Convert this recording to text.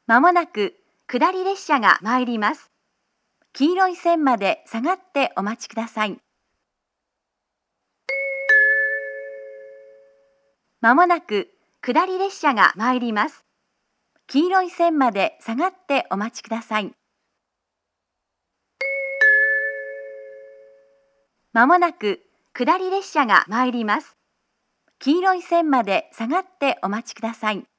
まもなく下り列車が参ります。黄色い線まで下がってお待ちください。まもなく下り列車が参ります。黄色い線まで下がってお待ちください。まもなく下り列車が参ります。黄色い線まで下がってお待ちください。